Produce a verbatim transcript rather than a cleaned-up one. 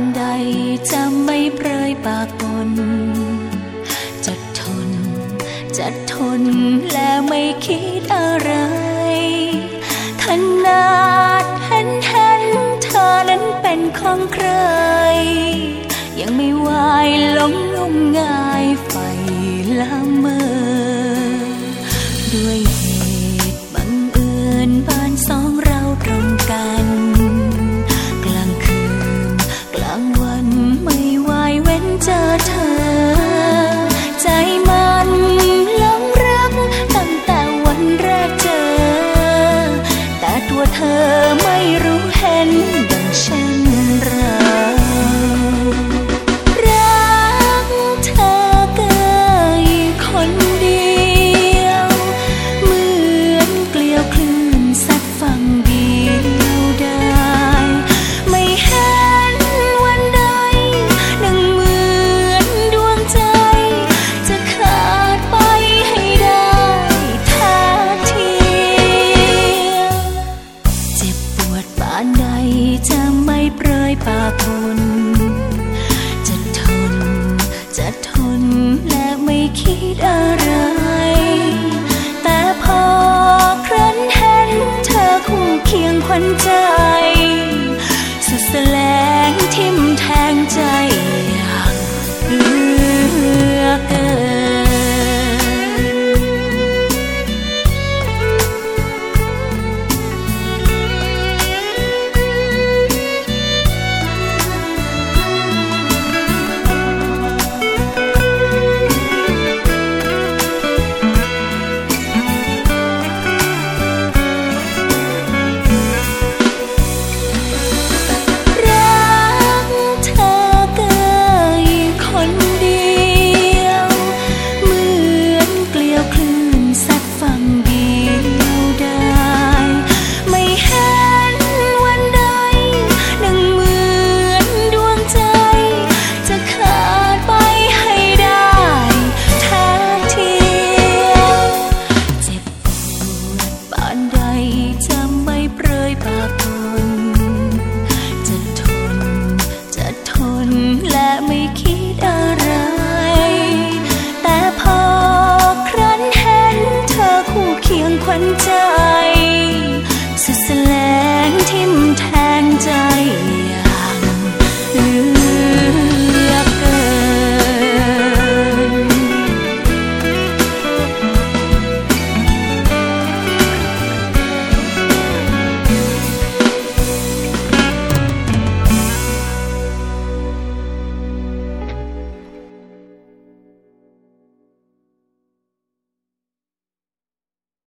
ใดจะไม่เปรยปากปนจะทนจะทนและไม่คิดอะไรขนาดเห็นเห็นเธอนั้นเป็นของใครยังไม่ไหวหลงงมงายไฟละเมอด้วยเหตุบังเอิญบ้านสองเราตรงกันกลางคืนกลางวันไม่ไหวเว้นเจอเธอใจมันหลงรักตั้งแต่วันแรกเจอแต่ตัวเธอไม่รู้เห็นดังเช่นเราจะไม่เปรยปากปนจะทนจะทนและไม่คิดอะไรแต่พอครั้นเห็นเธอคู่เคียงขวัญใจสุดแสลงที่